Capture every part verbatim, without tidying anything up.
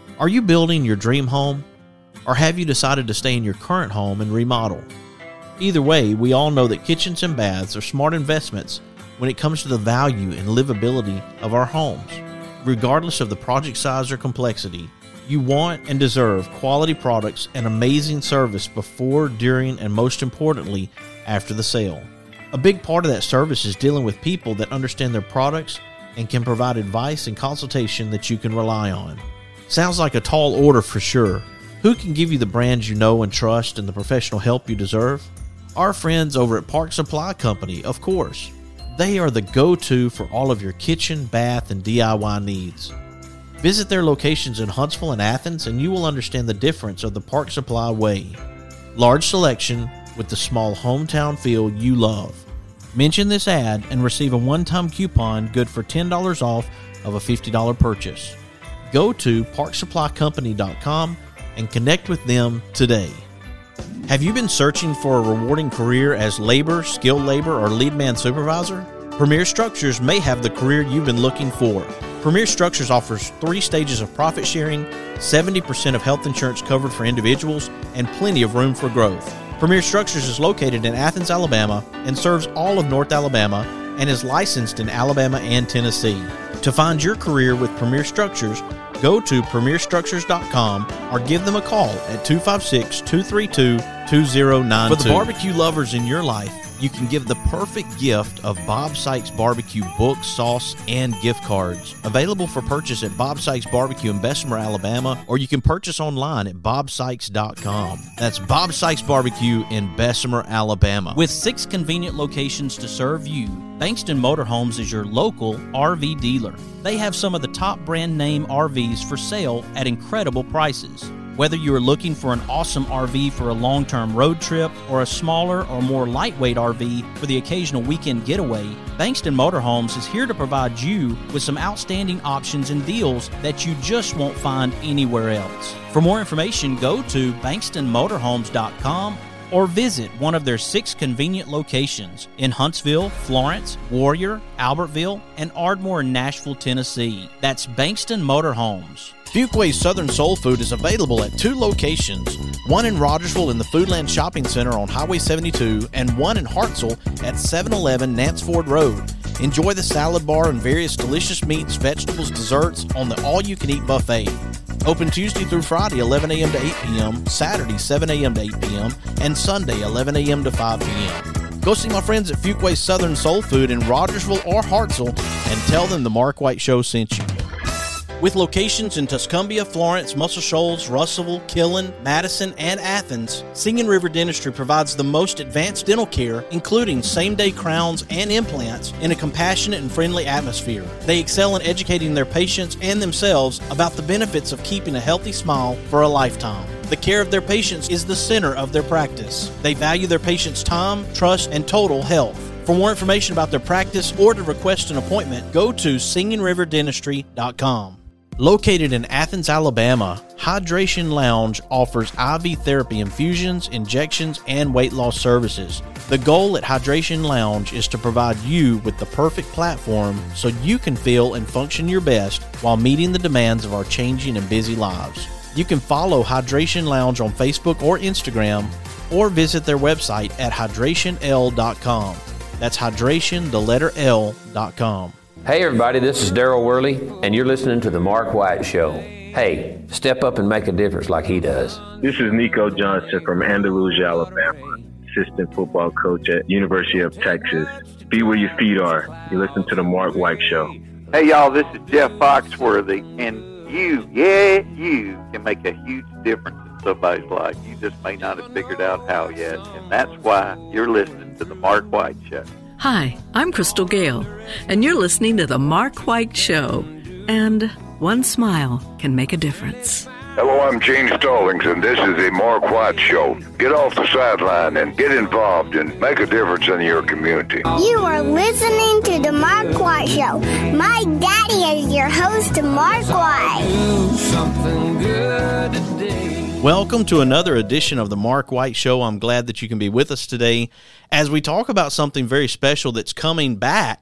Are you building your dream home? Or have you decided to stay in your current home and remodel? Either way, we all know that kitchens and baths are smart investments when it comes to the value and livability of our homes. Regardless of the project size or complexity, you want and deserve quality products and amazing service before, during, and most importantly, after the sale. A big part of that service is dealing with people that understand their products and can provide advice and consultation that you can rely on. Sounds like a tall order for sure. Who can give you the brands you know and trust and the professional help you deserve? Our friends over at Park Supply Company, of course. They are the go-to for all of your kitchen, bath, and D I Y needs. Visit their locations in Huntsville and Athens, and you will understand the difference of the Park Supply way. Large selection with the small hometown feel you love. Mention this ad and receive a one-time coupon good for ten dollars off of a fifty dollars purchase. Go to park supply company dot com and connect with them today. Have you been searching for a rewarding career as labor, skilled labor, or lead man supervisor? Premier Structures may have the career you've been looking for. Premier Structures offers three stages of profit sharing, seventy percent of health insurance covered for individuals, and plenty of room for growth. Premier Structures is located in Athens, Alabama, and serves all of North Alabama, and is licensed in Alabama and Tennessee. To find your career with Premier Structures, go to premier structures dot com or give them a call at two five six, two three two, two zero nine two. For the barbecue lovers in your life, you can give the perfect gift of Bob Sykes Barbecue books, sauce, and gift cards. Available for purchase at Bob Sykes Barbecue in Bessemer, Alabama, or you can purchase online at bob sykes dot com. That's Bob Sykes Barbecue in Bessemer, Alabama. With six convenient locations to serve you, Bankston Motorhomes is your local R V dealer. They have some of the top brand name R Vs for sale at incredible prices. Whether you are looking for an awesome R V for a long-term road trip or a smaller or more lightweight R V for the occasional weekend getaway, Bankston Motorhomes is here to provide you with some outstanding options and deals that you just won't find anywhere else. For more information, go to bankston motorhomes dot com or visit one of their six convenient locations in Huntsville, Florence, Warrior, Albertville, and Ardmore in Nashville, Tennessee. That's Bankston Motorhomes. Fuquay's Southern Soul Food is available at two locations, one in Rogersville in the Foodland Shopping Center on Highway seventy-two and one in Hartselle at seven eleven Nance Ford Road. Enjoy the salad bar and various delicious meats, vegetables, desserts on the all-you-can-eat buffet. Open Tuesday through Friday, eleven a.m. to eight p.m., Saturday, seven a.m. to eight p.m., and Sunday, eleven a.m. to five p.m. Go see my friends at Fuquay's Southern Soul Food in Rogersville or Hartselle and tell them the Mark White Show sent you. With locations in Tuscumbia, Florence, Muscle Shoals, Russellville, Killen, Madison, and Athens, Singing River Dentistry provides the most advanced dental care, including same-day crowns and implants, in a compassionate and friendly atmosphere. They excel in educating their patients and themselves about the benefits of keeping a healthy smile for a lifetime. The care of their patients is the center of their practice. They value their patients' time, trust, and total health. For more information about their practice or to request an appointment, go to singing river dentistry dot com. Located in Athens, Alabama, Hydration Lounge offers I V therapy infusions, injections, and weight loss services. The goal at Hydration Lounge is to provide you with the perfect platform so you can feel and function your best while meeting the demands of our changing and busy lives. You can follow Hydration Lounge on Facebook or Instagram, or visit their website at hydration l dot com. That's hydration, the letter L, dot com. Hey everybody, this is Daryl Worley, and you're listening to The Mark White Show. Hey, step up and make a difference like he does. This is Nico Johnson from Andalusia, Alabama, assistant football coach at University of Texas. Be where your feet are. You listen to The Mark White Show. Hey y'all, this is Jeff Foxworthy, and you, yeah, you can make a huge difference in somebody's life. You just may not have figured out how yet, and that's why you're listening to The Mark White Show. Hi, I'm Crystal Gale, and you're listening to The Mark White Show. And one smile can make a difference. Hello, I'm Gene Stallings, and this is The Mark White Show. Get off the sideline and get involved and make a difference in your community. You are listening to The Mark White Show. My daddy is your host, Mark White. Something good today. Welcome to another edition of The Mark White Show. I'm glad that you can be with us today as we talk about something very special that's coming back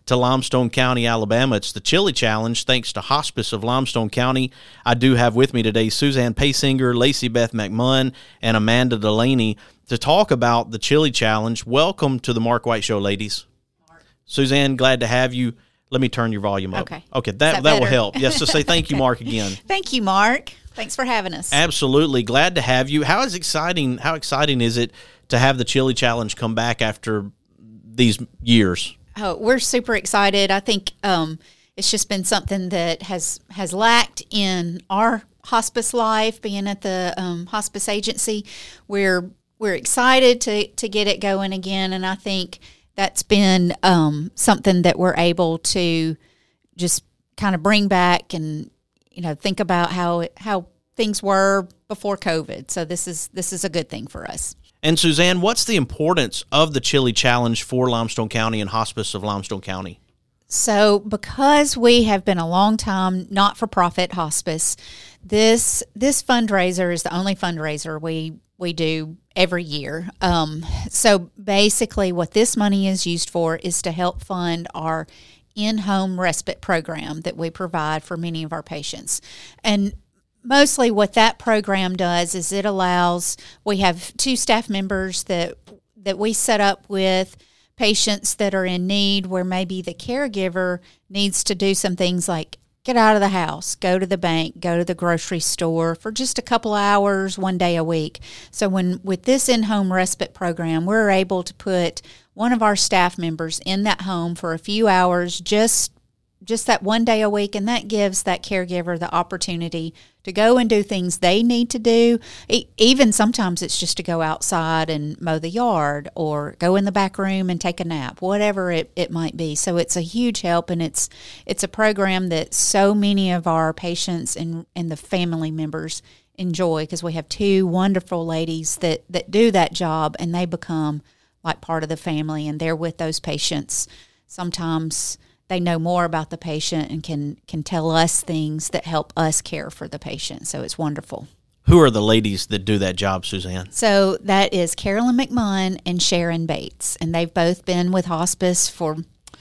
to Limestone County, Alabama. It's the Chili Challenge, thanks to Hospice of Limestone County. I do have with me today Suzanne Paysinger, Lacey Beth McMunn, and Amanda Delaney to talk about the Chili Challenge. Welcome to the Mark White Show, ladies. Mark. Suzanne, glad to have you. Let me turn your volume up. Okay. Okay, that, that, that will help. Yes, so say thank you, Okay. Mark, again. Thank you, Mark. Thanks for having us. Absolutely. Glad to have you. How is exciting, how exciting is it to have the Chili Challenge come back after these years? Oh, we're super excited. I think um, it's just been something that has, has lacked in our hospice life, being at the um, hospice agency. We're we're excited to, to get it going again, and I think that's been um, something that we're able to just kind of bring back and, you know, think about how it, how things were before COVID. So this is this is a good thing for us. And Suzanne, what's the importance of the Chili Challenge for Limestone County and Hospice of Limestone County? So because we have been a long time not-for-profit hospice, this this fundraiser is the only fundraiser we we do every year. Um, so basically what this money is used for is to help fund our in-home respite program that we provide for many of our patients. And mostly what that program does is it allows, we have two staff members that that we set up with patients that are in need where maybe the caregiver needs to do some things like get out of the house, go to the bank, go to the grocery store for just a couple hours, one day a week. So when with this in-home respite program, we're able to put one of our staff members in that home for a few hours, just just that one day a week, and that gives that caregiver the opportunity to go and do things they need to do. E- even sometimes it's just to go outside and mow the yard or go in the back room and take a nap, whatever it, it might be. So it's a huge help, and it's it's a program that so many of our patients and, and the family members enjoy, because we have two wonderful ladies that, that do that job, and they become like part of the family, and they're with those patients. Sometimes they know more about the patient and can, can tell us things that help us care for the patient. So it's wonderful. Who are the ladies that do that job, Suzanne? So that is Carolyn McMunn and Sharon Bates, and they've both been with hospice for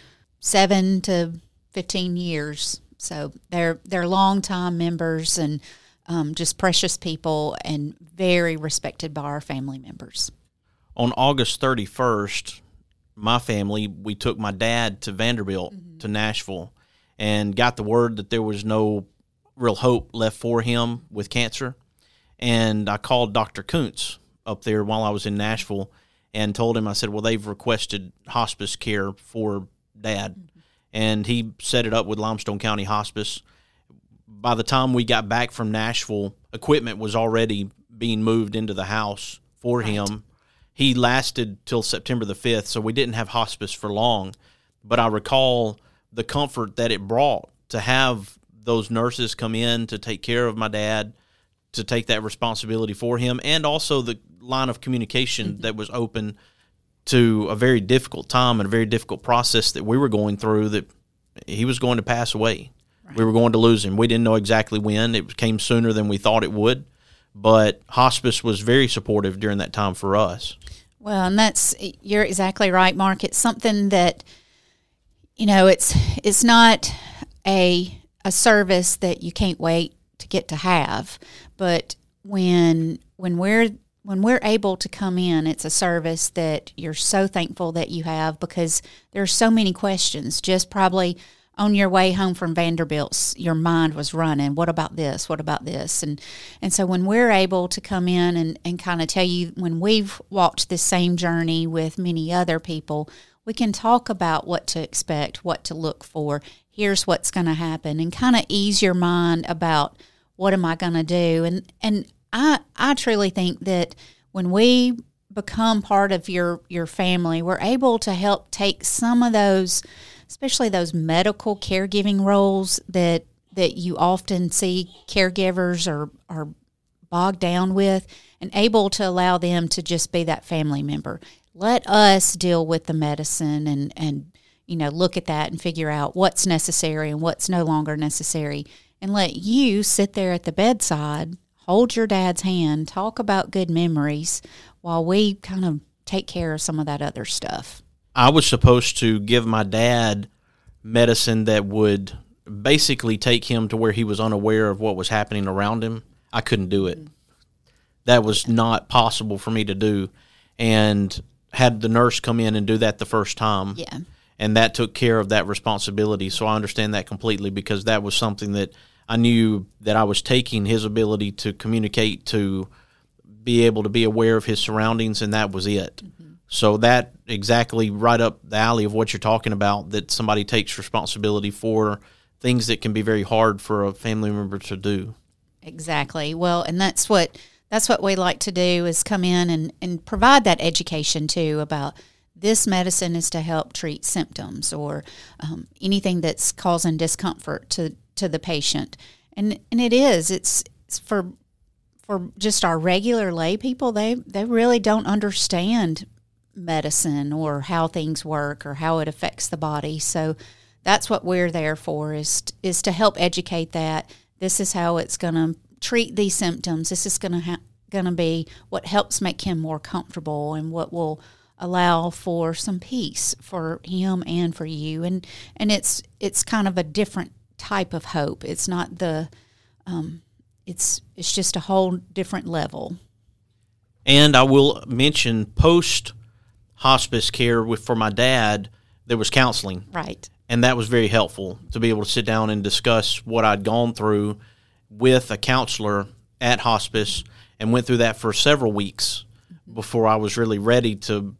seven to fifteen years. So they're they're longtime members and um, just precious people and very respected by our family members. On August thirty-first, my family, we took my dad to Vanderbilt, mm-hmm. to Nashville, and got the word that there was no real hope left for him with cancer. And I called Doctor Kuntz up there while I was in Nashville and told him, I said, well, they've requested hospice care for Dad. Mm-hmm. And he set it up with Limestone County Hospice. By the time we got back from Nashville, equipment was already being moved into the house for right. him. He lasted till September the fifth, so we didn't have hospice for long. But I recall the comfort that it brought to have those nurses come in to take care of my dad, to take that responsibility for him, and also the line of communication mm-hmm. that was open to a very difficult time and a very difficult process that we were going through, that he was going to pass away. Right. We were going to lose him. We didn't know exactly when. It came sooner than we thought it would. But hospice was very supportive during that time for us. Well, and that's, you're exactly right, Mark. It's something that, you know, it's it's not a a service that you can't wait to get to have. But when when we're when we're able to come in, it's a service that you're so thankful that you have, because there are so many questions. Just probably on your way home from Vanderbilt's, your mind was running, what about this, what about this? And and so when we're able to come in and, and kind of tell you, when we've walked this same journey with many other people, we can talk about what to expect, what to look for, here's what's going to happen, and kind of ease your mind about what am I going to do. And and I I truly think that when we become part of your, your family, we're able to help take some of those, especially those medical caregiving roles that that you often see caregivers are, are bogged down with, and able to allow them to just be that family member. Let us deal with the medicine and, and you know, look at that and figure out what's necessary and what's no longer necessary, and let you sit there at the bedside, hold your dad's hand, talk about good memories while we kind of take care of some of that other stuff. I was supposed to give my dad medicine that would basically take him to where he was unaware of what was happening around him, I couldn't do it. That was not possible for me to do. And had the nurse come in and do that the first time. Yeah. And that took care of that responsibility. So I understand that completely, because that was something that I knew that I was taking his ability to communicate, to be able to be aware of his surroundings, and that was it. Mm-hmm. So that exactly right up the alley of what you're talking about, that somebody takes responsibility for things that can be very hard for a family member to do. Exactly. Well, and that's what that's what we like to do, is come in and, and provide that education too about this medicine is to help treat symptoms or um, anything that's causing discomfort to, to the patient. And and it is. It's, it's for for just our regular lay people, they, they really don't understand medicine or how things work or how it affects the body. So that's what we're there for, is is to help educate that. This is how it's going to treat these symptoms. This is going to ha- going to be what helps make him more comfortable and what will allow for some peace for him and for you. And and it's it's kind of a different type of hope. It's not the um, it's it's just a whole different level. And I will mention, post hospice care with for my dad, there was counseling. Right. And that was very helpful, to be able to sit down and discuss what I'd gone through with a counselor at hospice, and went through that for several weeks before I was really ready to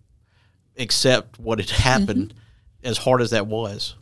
accept what had happened, mm-hmm. as hard as that was.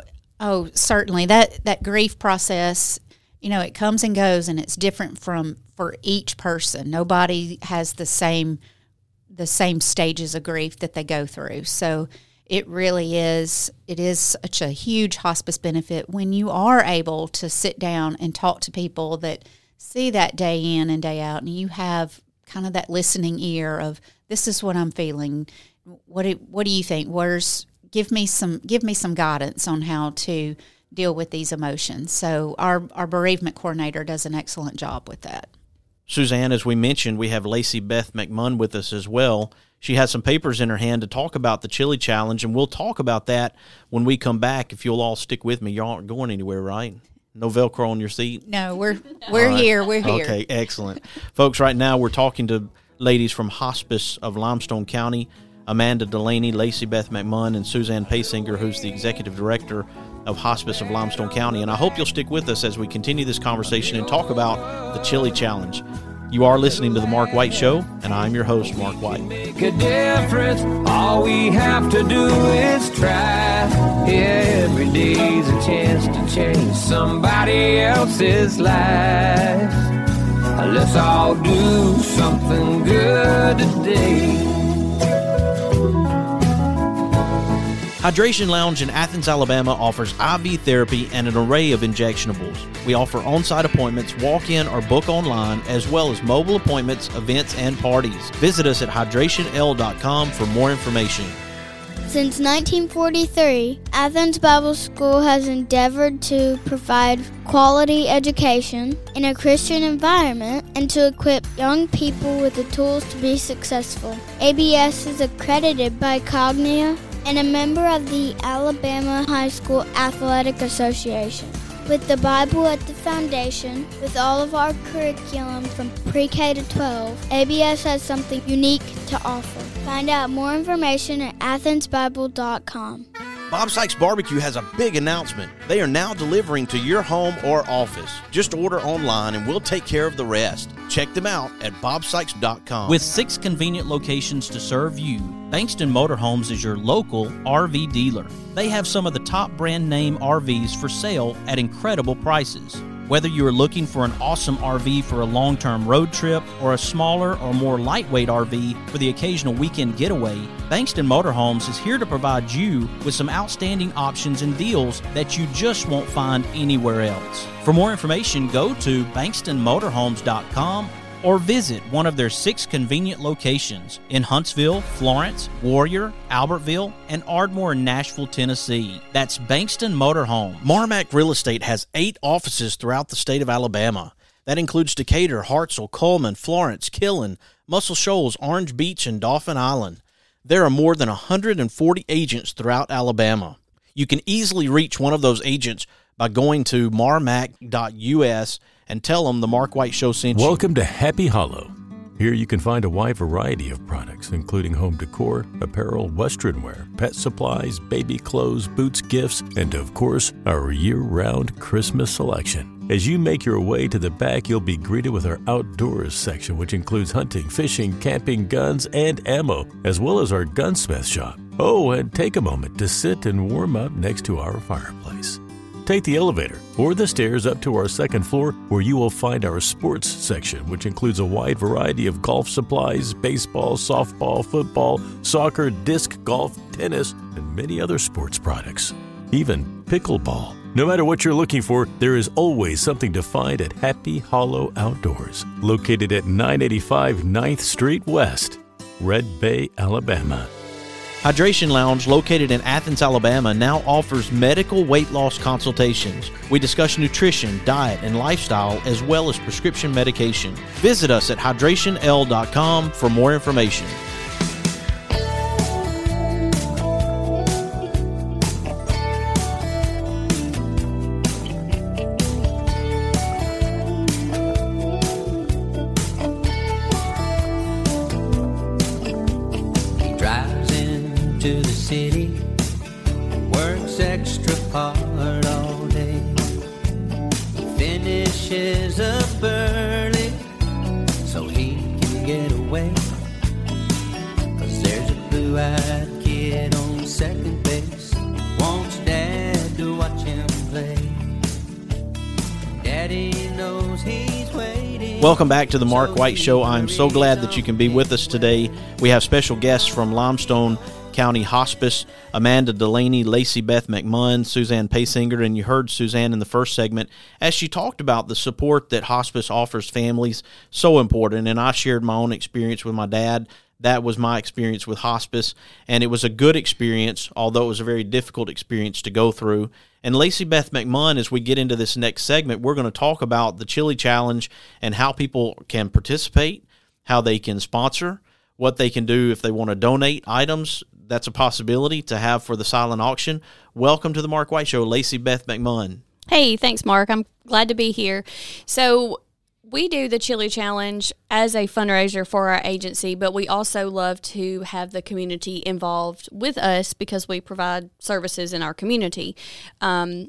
Oh, certainly. That that grief process, you know, it comes and goes, and it's different from for each person. Nobody has the same the same stages of grief that they go through. So it really is, it is such a huge hospice benefit when you are able to sit down and talk to people that see that day in and day out, and you have kind of that listening ear of, this is what I'm feeling. What do, what do you think? Where's, give me some give me some guidance on how to deal with these emotions. So our, our bereavement coordinator does an excellent job with that. Suzanne, as we mentioned, we have Lacey Beth McMunn with us as well. She has some papers in her hand to talk about the Chili Challenge, and we'll talk about that when we come back. If you'll all stick with me, you aren't going anywhere, right? No Velcro on your seat? No, we're we're right. here. We're here. Okay, excellent. Folks, right now we're talking to ladies from Hospice of Limestone County, Amanda Delaney, Lacey Beth McMunn, and Suzanne Paysinger, who's the Executive Director of Hospice of Limestone County. And I hope you'll stick with us as we continue this conversation and talk about the Chili Challenge. You are listening to The Mark White Show, and I'm your host, Mark White. Make a difference. All we have to do is try. Yeah, every day's a chance to change somebody else's life. Let's all do something good today. Hydration Lounge in Athens, Alabama offers I V therapy and an array of injectionables. We offer on-site appointments, walk-in or book online, as well as mobile appointments, events, and parties. Visit us at hydration l dot com for more information. Since nineteen forty-three, Athens Bible School has endeavored to provide quality education in a Christian environment and to equip young people with the tools to be successful. A B S is accredited by Cognia and a member of the Alabama High School Athletic Association. With the Bible at the foundation, with all of our curriculum from pre-K to twelve, A B S has something unique to offer. Find out more information at athens bible dot com. Bob Sykes Barbecue has a big announcement. They are now delivering to your home or office. Just order online and we'll take care of the rest. Check them out at bob sykes dot com. With six convenient locations to serve you, Bankston Motorhomes is your local R V dealer. They have some of the top brand name R Vs for sale at incredible prices. Whether you are looking for an awesome R V for a long-term road trip or a smaller or more lightweight R V for the occasional weekend getaway, Bankston Motorhomes is here to provide you with some outstanding options and deals that you just won't find anywhere else. For more information, go to bankston motorhomes dot com or visit one of their six convenient locations in Huntsville, Florence, Warrior, Albertville, and Ardmore, Nashville, Tennessee. That's Bankston Motorhome. Marmac Real Estate has eight offices throughout the state of Alabama. That includes Decatur, Hartselle, Coleman, Florence, Killen, Muscle Shoals, Orange Beach, and Dauphin Island. There are more than one hundred forty agents throughout Alabama. You can easily reach one of those agents by going to marmac dot U S and tell them the Mark White Show sent you. Welcome to Happy Hollow. Here you can find a wide variety of products, including home decor, apparel, western wear, pet supplies, baby clothes, boots, gifts, and of course, our year-round Christmas selection. As you make your way to the back, you'll be greeted with our outdoors section, which includes hunting, fishing, camping, guns, and ammo, as well as our gunsmith shop. Oh, and take a moment to sit and warm up next to our fireplace. Take the elevator or the stairs up to our second floor, where you will find our sports section, which includes a wide variety of golf supplies, baseball, softball, football, soccer, disc golf, tennis, and many other sports products. Even pickleball. No matter what you're looking for, there is always something to find at Happy Hollow Outdoors, located at nine eighty-five ninth Street West, Red Bay, Alabama. Hydration Lounge, located in Athens, Alabama, now offers medical weight loss consultations. We discuss nutrition, diet, and lifestyle, as well as prescription medication. Visit us at hydration l dot com for more information. To the city, works extra hard all day, finishes up early so he can get away, 'cause there's a blue-eyed kid on second base, wants dad to watch him play, daddy knows he's waiting. Welcome back to the Mark White Show. I'm so glad that you can be with us today. We have special guests from Limestone County Hospice, Amanda Delaney, Lacey Beth McMunn, Suzanne Paysinger, and you heard Suzanne in the first segment as she talked about the support that hospice offers families. So important, and I shared my own experience with my dad. That was my experience with hospice, and it was a good experience, although it was a very difficult experience to go through. And Lacey Beth McMunn, as we get into this next segment, we're going to talk about the Chili Challenge and how people can participate, how they can sponsor, what they can do if they want to donate items. That's a possibility to have for the silent auction. Welcome to the Mark White Show, Lacey Beth McMunn. Hey, thanks, Mark. I'm glad to be here. So we do the Chili Challenge as a fundraiser for our agency, but we also love to have the community involved with us because we provide services in our community. Um,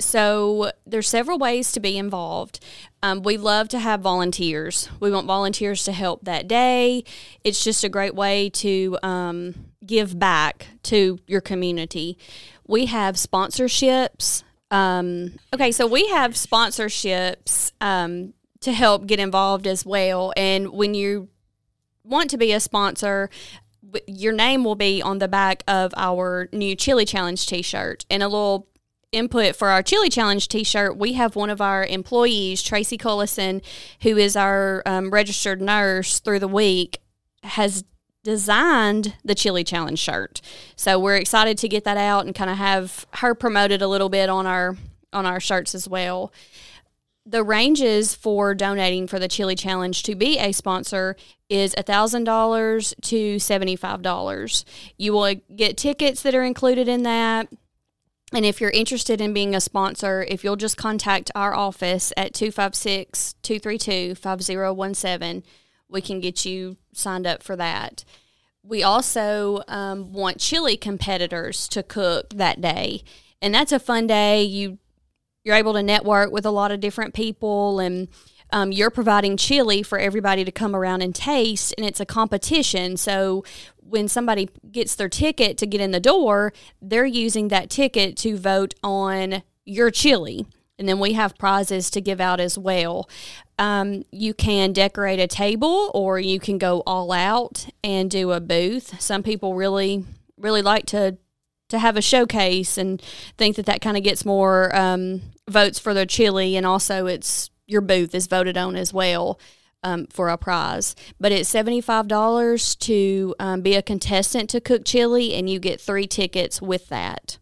So there's several ways to be involved. Um, we love to have volunteers. We want volunteers to help that day. It's just a great way to um, give back to your community. We have sponsorships. Um, okay, so we have sponsorships um, to help get involved as well. And when you want to be a sponsor, your name will be on the back of our new Chili Challenge t-shirt. And a little input for our Chili Challenge t-shirt, we have one of our employees, Tracy Cullison, who is our um, registered nurse through the week, has designed the Chili Challenge shirt. So we're excited to get that out and kind of have her promoted a little bit on our on our shirts as well. The ranges for donating for the Chili Challenge to be a sponsor is one thousand dollars to seventy-five dollars. You will get tickets that are included in that. And if you're interested in being a sponsor, if you'll just contact our office at two five six, two three two, five zero one seven, we can get you signed up for that. We also um, want chili competitors to cook that day. And that's a fun day. You, you're able to network with a lot of different people, and um, you're providing chili for everybody to come around and taste, and it's a competition. So when somebody gets their ticket to get in the door, they're using that ticket to vote on your chili. And then we have prizes to give out as well. Um, you can decorate a table, or you can go all out and do a booth. Some people really, really like to to have a showcase and think that that kind of gets more um, votes for their chili, and also it's your booth is voted on as well. Um, for a prize. But it's seventy-five dollars to um, be a contestant to cook chili, and you get three tickets with that.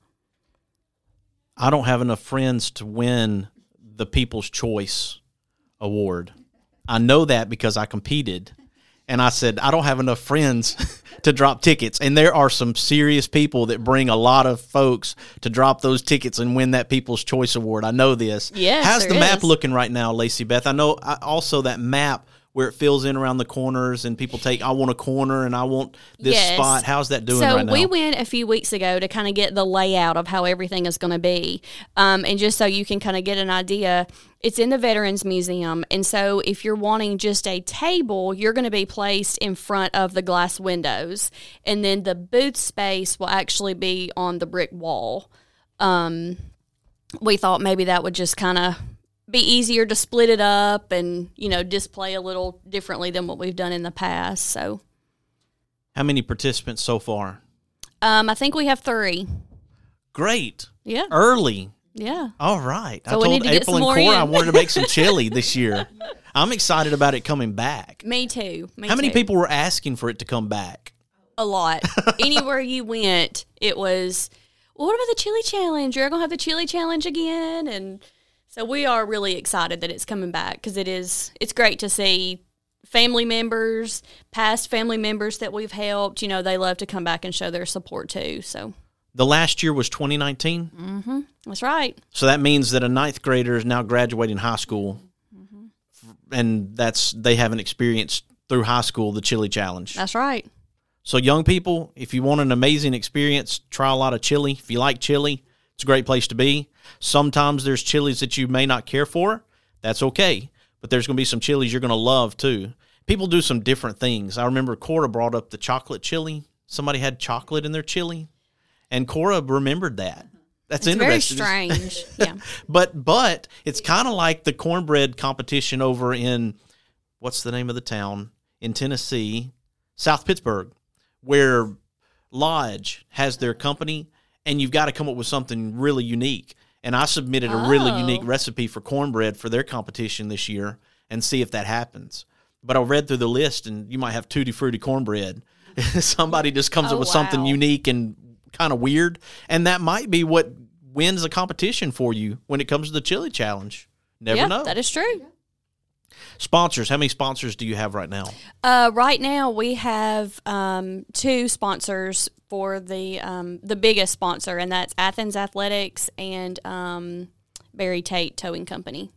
I don't have enough friends to win the People's Choice Award. I know that because I competed, and I said, I don't have enough friends to drop tickets. And there are some serious people that bring a lot of folks to drop those tickets and win that People's Choice Award. I know this. Yes, How's the there map is. looking right now, Lacey Beth? I know I, also that map where it fills in around the corners and people take, I want a corner and I want this Yes. spot. How's that doing so right now? we went a few weeks ago to kind of get the layout of how everything is going to be. Um, and just so you can kind of get an idea, it's in the Veterans Museum. And so if you're wanting just a table, you're going to be placed in front of the glass windows. And then the booth space will actually be on the brick wall. Um, we thought maybe that would just kind of be easier to split it up and, you know, display a little differently than what we've done in the past. So, How many participants so far? um, I think we have three. Great. Yeah. Early. Yeah. All right. So I we need told to get April some and more Cora I in. wanted to make some chili this year. I'm excited about it coming back. Me too. Me How many too. people were asking for it to come back? A lot. Anywhere you went, it was, well, what about the chili challenge? You're going to have the chili challenge again? And so we are really excited that it's coming back because it is, it's great to see family members, past family members that we've helped. You know, they love to come back and show their support too. So, The last year was twenty nineteen. mm-hmm. That's right. So that means that a ninth grader is now graduating high school, Mm-hmm. and that's they haven't experienced through high school the chili challenge. That's right. So young people, if you want an amazing experience, try a lot of chili. If you like chili, it's a great place to be. Sometimes there's chilies that you may not care for. That's okay. But there's going to be some chilies you're going to love too. People do some different things. I remember Cora brought up the chocolate chili. Somebody had chocolate in their chili, and Cora remembered that. That's It's very interesting. strange. Yeah. But but it's kind of like the cornbread competition over in, what's the name of the town? In Tennessee, South Pittsburgh, where Lodge has their company, and you've got to come up with something really unique. And I submitted a really Oh. unique recipe for cornbread for their competition this year and see if that happens. But I read through the list, and you might have Tutti Frutti cornbread. Somebody just comes Oh, up with something wow. unique and kind of weird, and that might be what wins a competition for you when it comes to the chili challenge. Never yeah, know. that is true. Sponsors. How many sponsors do you have right now? Uh, right now, we have um, two sponsors for the um, the biggest sponsor, and that's Athens Athletics and um, Barry Tate Towing Company.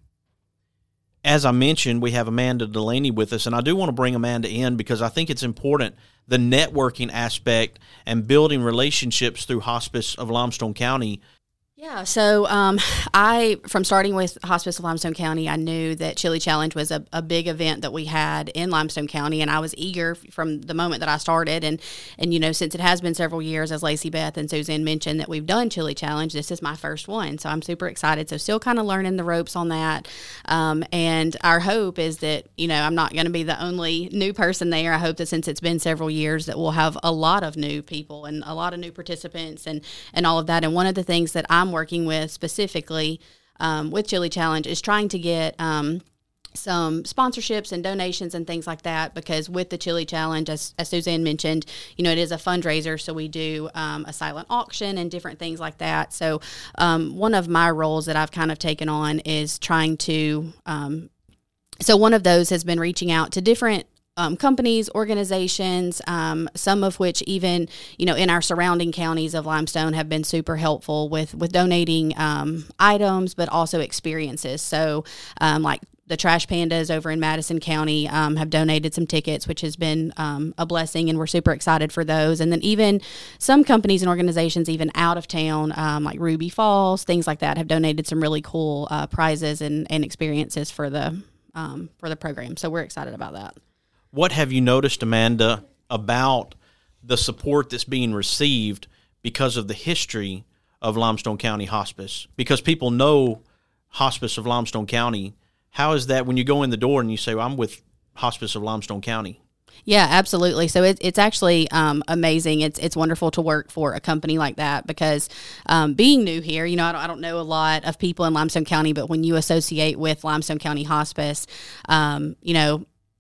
As I mentioned, we have Amanda Delaney with us, and I do want to bring Amanda in because I think it's important, the networking aspect and building relationships through Hospice of Limestone County. Yeah, so um, I, from starting with Hospice of Limestone County, I knew that Chili Challenge was a, a big event that we had in Limestone County, and I was eager from the moment that I started. And, and you know, since it has been several years, as Lacey Beth and Suzanne mentioned, that we've done Chili Challenge, this is my first one, so I'm super excited. So still kind of learning the ropes on that. Um, and our hope is that, you know, I'm not going to be the only new person there. I hope that since it's been several years that we'll have a lot of new people and a lot of new participants and, and all of that. And one of the things that I'm working with specifically um, with Chili Challenge is trying to get um, some sponsorships and donations and things like that, because with the Chili Challenge, as, as Suzanne mentioned, you know, it is a fundraiser, so we do um, a silent auction and different things like that. So um, one of my roles that I've kind of taken on is trying to um, so one of those has been reaching out to different Um, companies, organizations, um, some of which even, you know, in our surrounding counties of Limestone have been super helpful with, with donating um, items, but also experiences. So um, like the Trash Pandas over in Madison County um, have donated some tickets, which has been um, a blessing, and we're super excited for those. And then even some companies and organizations even out of town, um, like Ruby Falls, things like that, have donated some really cool uh, prizes and, and experiences for the um, for the program. So we're excited about that. What have you noticed, Amanda, about the support that's being received because of the history of Limestone County Hospice? Because people know Hospice of Limestone County. How is that when you go in the door and you say, well, I'm with Hospice of Limestone County? Yeah, absolutely. So it, it's actually um, amazing. It's it's wonderful to work for a company like that because um, being new here, you know, I don't, I don't know a lot of people in Limestone County, but when you associate with Limestone County Hospice, um, you know,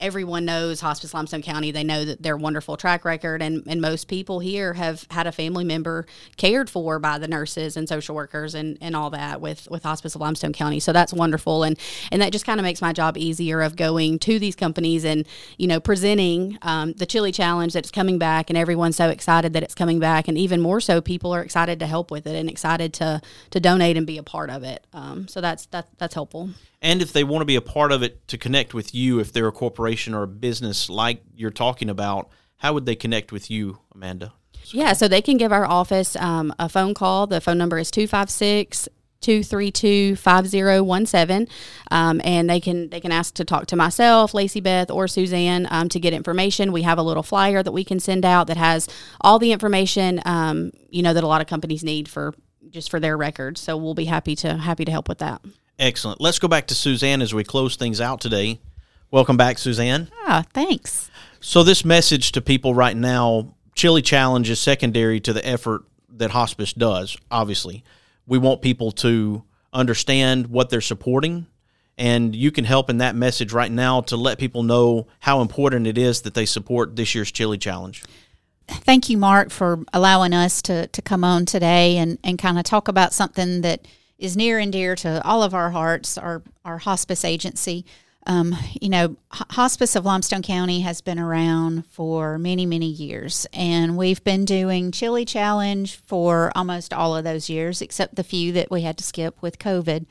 everyone knows Hospice Limestone County. They know that their wonderful track record, and, and most people here have had a family member cared for by the nurses and social workers and, and all that with, with Hospice of Limestone County. So that's wonderful, and and that just kind of makes my job easier of going to these companies and, you know, presenting um, the Chili Challenge that's coming back, and everyone's so excited that it's coming back, and even more so, people are excited to help with it and excited to to donate and be a part of it. Um, so that's that, that's helpful. And if they want to be a part of it, to connect with you, if they're a corporation or a business like you're talking about, how would they connect with you, Amanda? Yeah, so they can give our office um, a phone call. The phone number is two five six, two three two, five zero one seven, um, and they can they can ask to talk to myself, Lacey Beth, or Suzanne um, to get information. We have a little flyer that we can send out that has all the information um, you know that a lot of companies need for just for their records. So we'll be happy to happy to help with that. Excellent. Let's go back to Suzanne as we close things out today. Welcome back, Suzanne. Ah, thanks. So this message to people right now, Chili Challenge is secondary to the effort that hospice does, obviously. We want people to understand what they're supporting, and you can help in that message right now to let people know how important it is that they support this year's Chili Challenge. Thank you, Mark, for allowing us to, to come on today and, and kind of talk about something that is near and dear to all of our hearts, our, our hospice agency. Um, you know, H- Hospice of Limestone County has been around for many, many years, and we've been doing Chili Challenge for almost all of those years, except the few that we had to skip with COVID.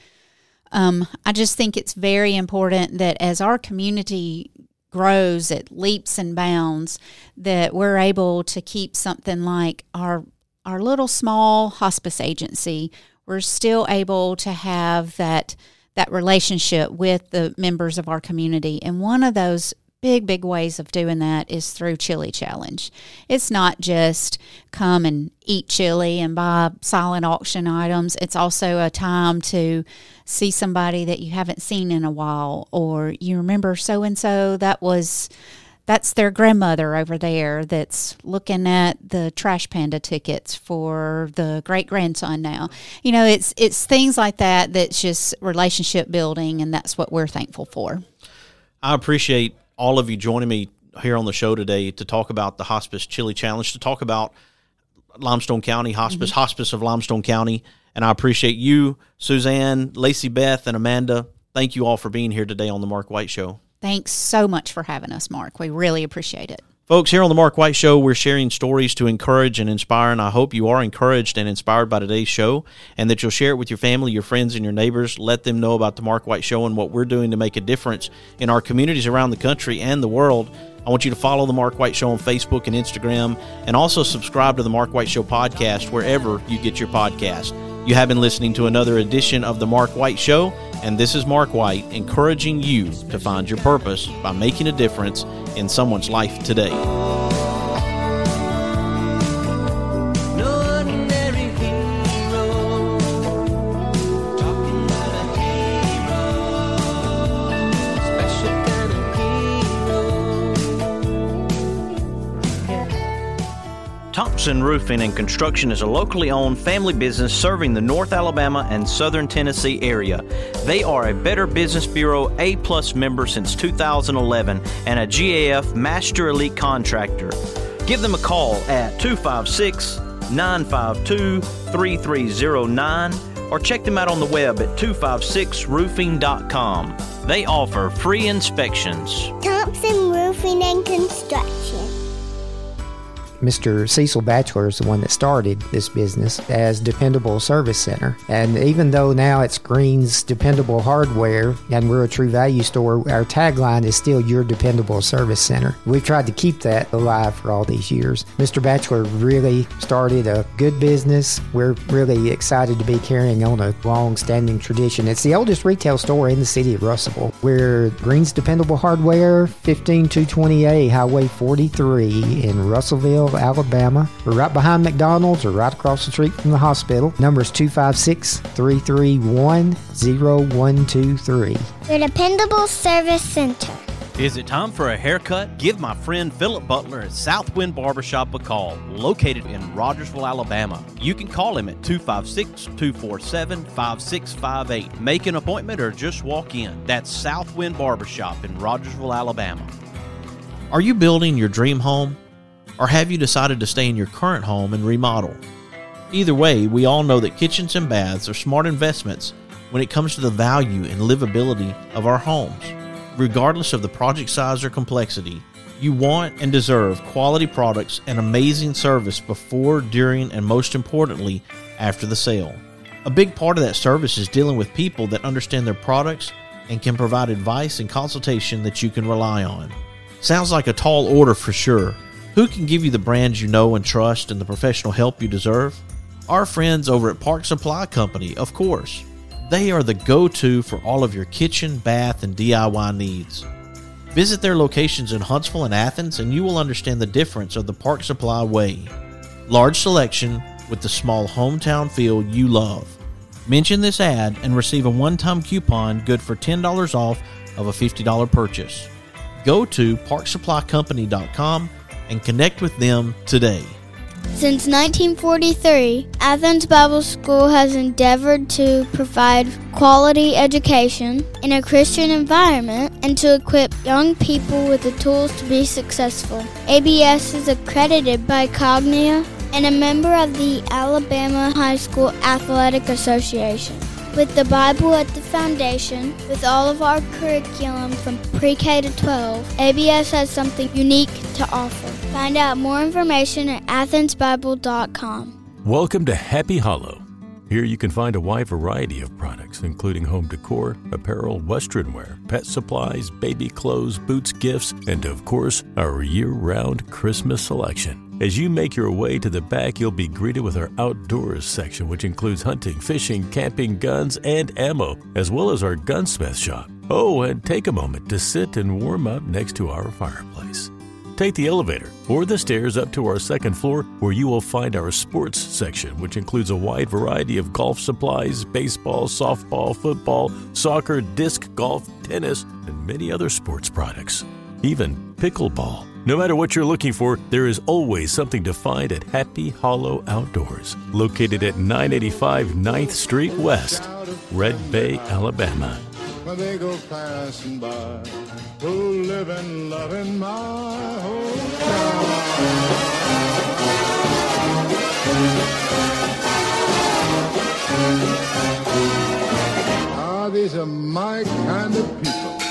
Um, I just think it's very important that as our community grows at leaps and bounds, that we're able to keep something like our our little small hospice agency. We're still able to have that that relationship with the members of our community. And one of those big, big ways of doing that is through Chili Challenge. It's not just come and eat chili and buy silent auction items. It's also a time to see somebody that you haven't seen in a while, or you remember so-and-so that was... That's their grandmother over there that's looking at the Trash Panda tickets for the great-grandson now. You know, it's it's things like that that's just relationship building, and that's what we're thankful for. I appreciate all of you joining me here on the show today to talk about the Hospice Chili Challenge, to talk about Limestone County Hospice, mm-hmm. Hospice of Limestone County. And I appreciate you, Suzanne, Lacey Beth, and Amanda. Thank you all for being here today on The Mark White Show. Thanks so much for having us, Mark. We really appreciate it. Folks, here on The Mark White Show, we're sharing stories to encourage and inspire, and I hope you are encouraged and inspired by today's show, and that you'll share it with your family, your friends, and your neighbors. Let them know about The Mark White Show and what we're doing to make a difference in our communities around the country and the world. I want you to follow The Mark White Show on Facebook and Instagram, and also subscribe to The Mark White Show podcast wherever you get your podcast. You have been listening to another edition of The Mark White Show, and this is Mark White encouraging you to find your purpose by making a difference in someone's life today. Thompson Roofing and Construction is a locally owned family business serving the North Alabama and Southern Tennessee area. They are a Better Business Bureau A-plus member since two thousand eleven and a G A F Master Elite Contractor. Give them a call at two five six, nine five two, three three zero nine or check them out on the web at two five six roofing dot com. They offer free inspections. Thompson Roofing and Construction. Mister Cecil Batchelor is the one that started this business as Dependable Service Center. And even though now it's Green's Dependable Hardware and we're a True Value store, our tagline is still Your Dependable Service Center. We've tried to keep that alive for all these years. Mister Batchelor really started a good business. We're really excited to be carrying on a long-standing tradition. It's the oldest retail store in the city of Russellville. We're Green's Dependable Hardware, fifteen two twenty A Highway forty-three in Russellville, Alabama. We're right behind McDonald's or right across the street from the hospital. Number is two five six, three three one, zero one two three. Your Dependable Service Center. Is it time for a haircut? Give my friend Philip Butler at Southwind Barbershop a call, located in Rogersville, Alabama. You can call him at two five six, two four seven, five six five eight. Make an appointment or just walk in. That's Southwind Barbershop in Rogersville, Alabama. Are you building your dream home? Or have you decided to stay in your current home and remodel? Either way, we all know that kitchens and baths are smart investments when it comes to the value and livability of our homes. Regardless of the project size or complexity, you want and deserve quality products and amazing service before, during, and most importantly, after the sale. A big part of that service is dealing with people that understand their products and can provide advice and consultation that you can rely on. Sounds like a tall order for sure. Who can give you the brands you know and trust and the professional help you deserve? Our friends over at Park Supply Company, of course. They are the go-to for all of your kitchen, bath, and D I Y needs. Visit their locations in Huntsville and Athens, and you will understand the difference of the Park Supply way. Large selection with the small hometown feel you love. Mention this ad and receive a one-time coupon good for ten dollars off of a fifty dollars purchase. Go to park supply company dot com and connect with them today. Since nineteen forty-three, Athens Bible School has endeavored to provide quality education in a Christian environment and to equip young people with the tools to be successful. A B S is accredited by Cognia and a member of the Alabama High School Athletic Association. With the Bible at the foundation, with all of our curriculum from pre-K to twelve, A B S has something unique to offer. Find out more information at athens bible dot com. Welcome to Happy Hollow. Here you can find a wide variety of products, including home decor, apparel, western wear, pet supplies, baby clothes, boots, gifts, and of course, our year-round Christmas selection. As you make your way to the back, you'll be greeted with our outdoors section, which includes hunting, fishing, camping, guns, and ammo, as well as our gunsmith shop. Oh, and take a moment to sit and warm up next to our fireplace. Take the elevator or the stairs up to our second floor, where you will find our sports section, which includes a wide variety of golf supplies, baseball, softball, football, soccer, disc golf, tennis, and many other sports products. Even pickleball. No matter what you're looking for, there is always something to find at Happy Hollow Outdoors, located at nine eighty-five ninth Street West, Red Bay, Alabama. When they go passing by, who live and love in my hometown. Ah, these are my kind of people.